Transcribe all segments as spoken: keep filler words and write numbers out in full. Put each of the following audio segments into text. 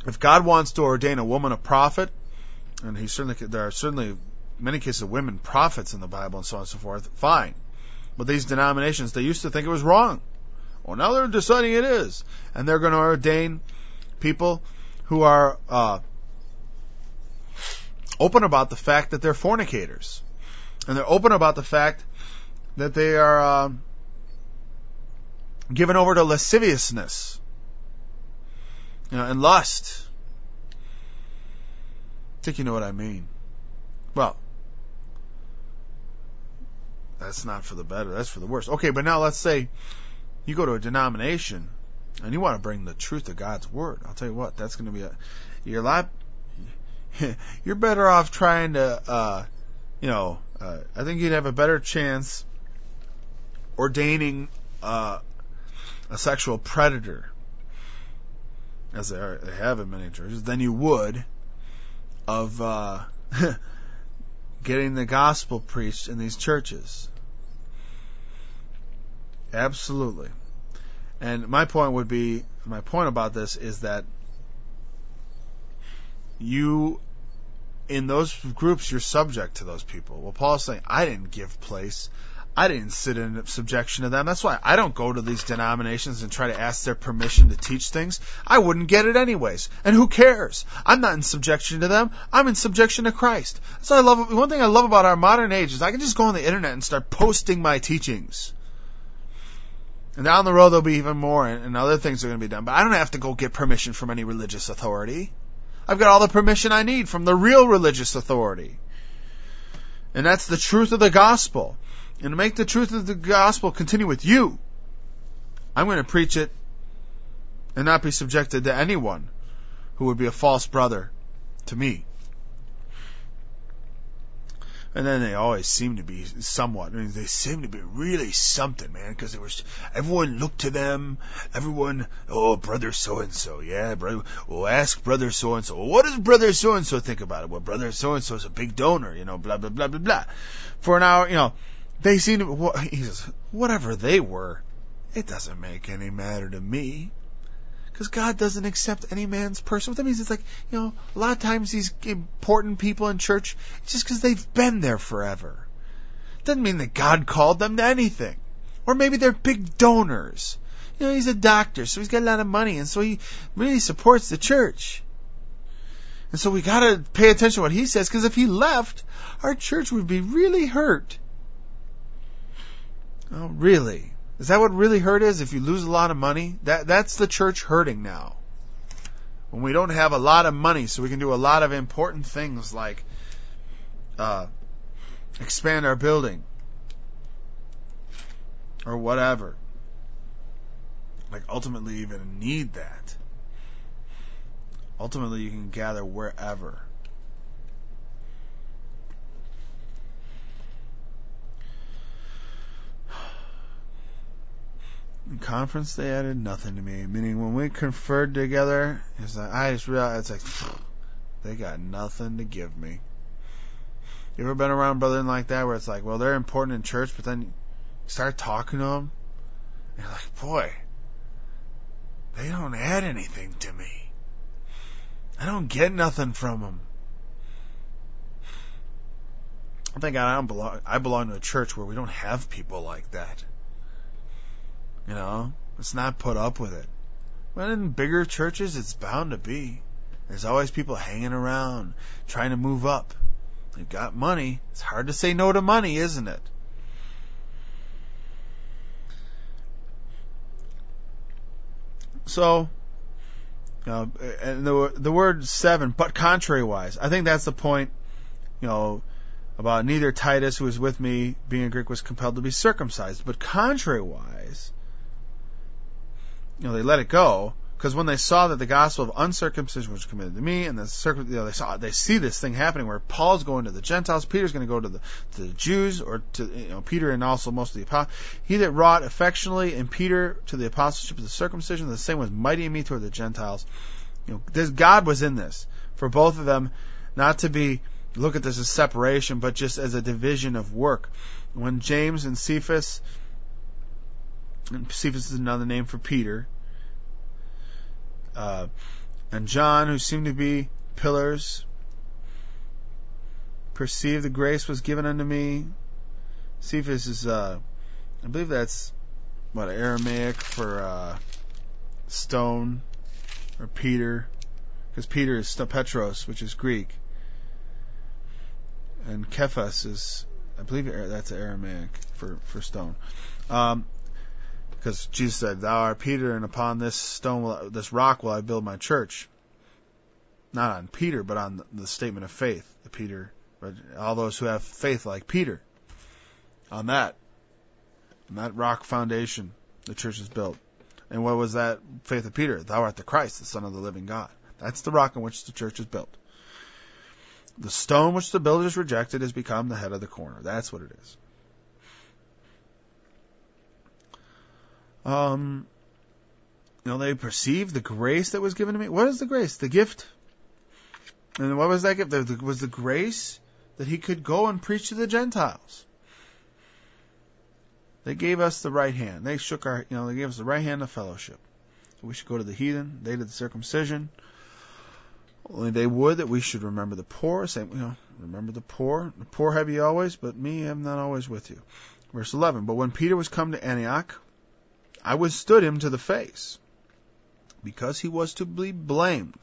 if God wants to ordain a woman a prophet, and he certainly there are certainly many cases of women prophets in the Bible and so on and so forth, fine. But these denominations, they used to think it was wrong. Well, now they're deciding it is. And they're going to ordain people who are uh, open about the fact that they're fornicators. And they're open about the fact that they are uh, given over to lasciviousness, you know, and lust. I think you know what I mean. Well, that's not for the better, that's for the worse. Okay, but now let's say you go to a denomination and you want to bring the truth of God's word. I'll tell you what, that's going to be a, you're a lot, you're better off trying to, uh, you know, uh, I think you'd have a better chance ordaining uh, a sexual predator, as they, are, they have in many churches, than you would of uh, getting the gospel preached in these churches. Absolutely. And my point would be, my point about this is that you, in those groups, you're subject to those people. Well, Paul's saying, I didn't give place. I didn't sit in subjection to them. That's why I don't go to these denominations and try to ask their permission to teach things. I wouldn't get it anyways. And who cares? I'm not in subjection to them. I'm in subjection to Christ. That's what I love. One thing I love about our modern age is I can just go on the internet and start posting my teachings. And down the road there'll be even more, and other things are going to be done. But I don't have to go get permission from any religious authority. I've got all the permission I need from the real religious authority. And that's the truth of the gospel. And to make the truth of the gospel continue with you, I'm going to preach it and not be subjected to anyone who would be a false brother to me. And then they always seem to be somewhat, I mean, they seem to be really something, man, because there was, everyone looked to them, everyone, oh, brother so-and-so, yeah, brother, well, ask brother so-and-so, well, what does brother so-and-so think about it? Well, brother so-and-so is a big donor, you know, blah, blah, blah, blah, blah. For an hour, you know, they seem to, well, he says, whatever they were, it doesn't make any matter to me. Because God doesn't accept any man's person. What that means is like, you know, a lot of times these important people in church, it's just because they've been there forever. Doesn't mean that God called them to anything. Or maybe they're big donors. You know, he's a doctor, so he's got a lot of money, and so he really supports the church. And so we gotta pay attention to what he says, because if he left, our church would be really hurt. Oh, really? Is that what really hurt is? If you lose a lot of money? That that's the church hurting now. When we don't have a lot of money, so we can do a lot of important things like uh, expand our building or whatever. Like ultimately even need that. Ultimately you can gather wherever. In conference, they added nothing to me. Meaning, when we conferred together, it's like I just realized it's like they got nothing to give me. You ever been around brethren like that, where it's like, well, they're important in church, but then you start talking to them, and you're like, boy, they don't add anything to me. I don't get nothing from them. I think I don't belong. I belong to a church where we don't have people like that. You know, let's not put up with it. But in bigger churches, it's bound to be. There's always people hanging around, trying to move up. They've got money. It's hard to say no to money, isn't it? So, you know, and the the word seven, but contrary-wise, I think that's the point, you know, about neither Titus, who was with me, being a Greek, was compelled to be circumcised. But contrary-wise, you know, they let it go, because when they saw that the gospel of uncircumcision was committed to me, and the circum, you know, they saw, they see this thing happening where Paul's going to the Gentiles, Peter's going to go to the to the Jews, or to, you know, Peter and also most of the apostles. He that wrought affectionately in Peter to the apostleship of the circumcision, the same was mighty in me toward the Gentiles. You know, this God was in this for both of them, not to be look at this as separation, but just as a division of work. When James and Cephas, and Cephas is another name for Peter, uh, and John, who seemed to be pillars, perceived the grace was given unto me. Cephas is, uh, I believe that's, what, Aramaic for uh, stone, or Peter, because Peter is Petros, which is Greek, and Kephas is, I believe that's Aramaic for, for stone. Um, because Jesus said, "Thou art Peter, and upon this stone, will, this rock will I build my church." Not on Peter, but on the, the statement of faith. The Peter, all those who have faith like Peter, on that, on that rock foundation, the church is built. And what was that faith of Peter? Thou art the Christ, the Son of the living God. That's the rock on which the church is built. The stone which the builders rejected has become the head of the corner. That's what it is. Um, you know, they perceived the grace that was given to me. What is the grace? The gift. And what was that gift? There was the grace that he could go and preach to the Gentiles. They gave us the right hand. They shook our, you know, they gave us the right hand of fellowship. We should go to the heathen. They did the circumcision. Only they would that we should remember the poor. Same, you know, remember the poor. The poor have ye always, but me am not always with you. Verse eleven. But when Peter was come to Antioch, I withstood him to the face, because he was to be blamed.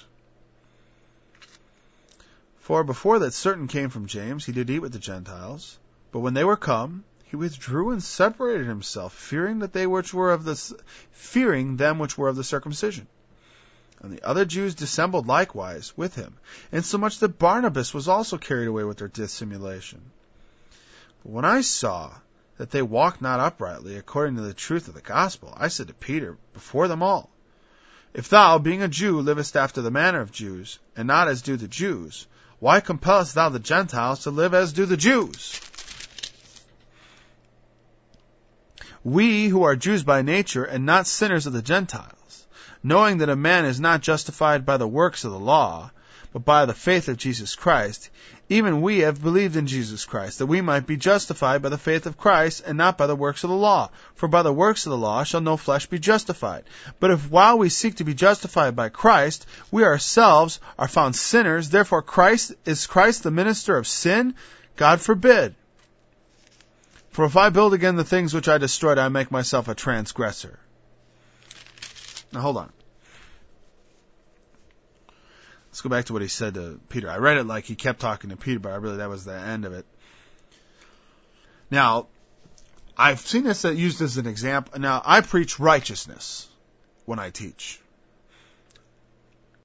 For before that certain came from James, he did eat with the Gentiles. But when they were come, he withdrew and separated himself, fearing that they which were of the fearing them which were of the circumcision. And the other Jews dissembled likewise with him, insomuch that Barnabas was also carried away with their dissimulation. But when I saw that they walked not uprightly according to the truth of the gospel, I said to Peter before them all, If thou, being a Jew, livest after the manner of Jews, and not as do the Jews, why compellest thou the Gentiles to live as do the Jews? We who are Jews by nature, and not sinners of the Gentiles, knowing that a man is not justified by the works of the law, but by the faith of Jesus Christ, even we have believed in Jesus Christ, that we might be justified by the faith of Christ, and not by the works of the law. For by the works of the law shall no flesh be justified. But if while we seek to be justified by Christ, we ourselves are found sinners, therefore Christ is Christ the minister of sin? God forbid. For if I build again the things which I destroyed, I make myself a transgressor. Now hold on. Let's go back to what he said to Peter. I read it like he kept talking to Peter, but I really, that was the end of it. Now, I've seen this used as an example. Now, I preach righteousness when I teach.